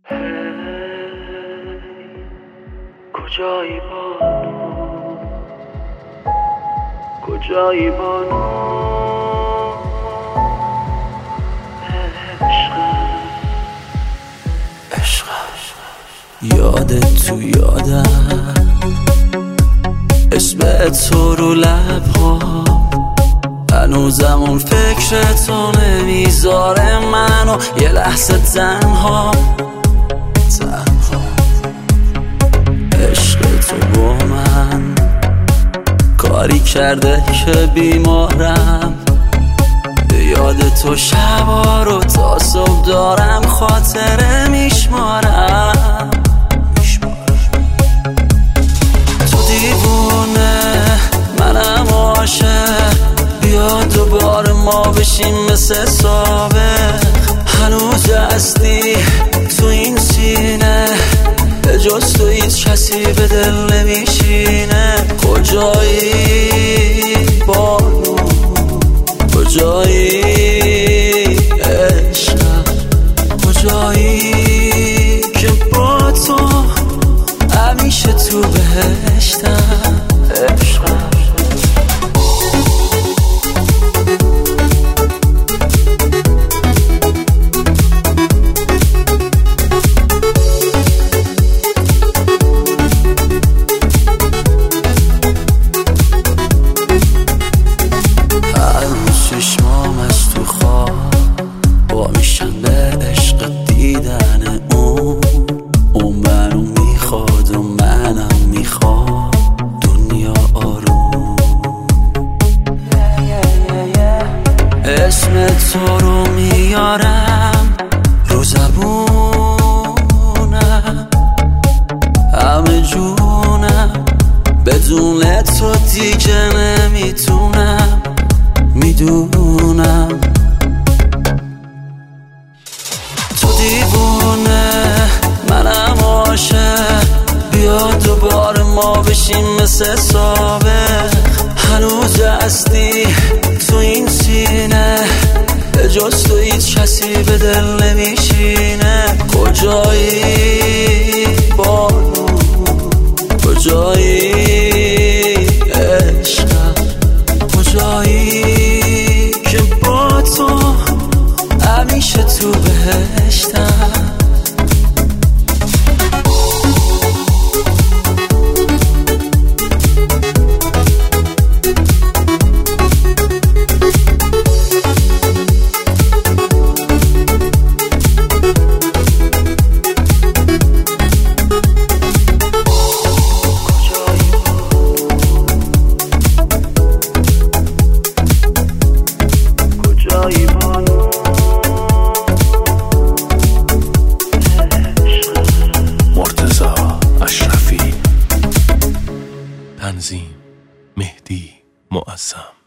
کجایی بانو، کجایی بانو، عشق یادت تو یادم، اسم تو رو لبها، هنوزم اون فکر تو نمیذاره منو یه لحظه تنها. عشق تو با من کاری کرده که بیمارم، یاد تو شبا رو تا صبح دارم خاطره میشمارم. تو دیوونه منم عاشق، بیا دوباره ما بشیم مثل سابق. هنوز هستی تو این سینه، به جز تو هیچ کسی به دل نمیشینه. کجایی بانو، کجایی عشق، کجایی که با تو همیشه تو بهشتم. عشقم چشمام از تو خواب با میشن به عشق دیدن اون منو میخواد و منم میخواد دنیا آروم. اسم تو رو میارم رو زبونم، همه جونم، بدون تو دیگه نمیتونم، میدونم. تو دیوونه منم عاشق، بیا دوباره ما بشیم مثل سابق. هنوز هستی تو این سینه، به جز تو هیچ کسی به دل نمیشینه. کجایی بانو، کجایی عشق، کجایی که با تو همیشه تو بهشتم. تنظیم مهدی معظم.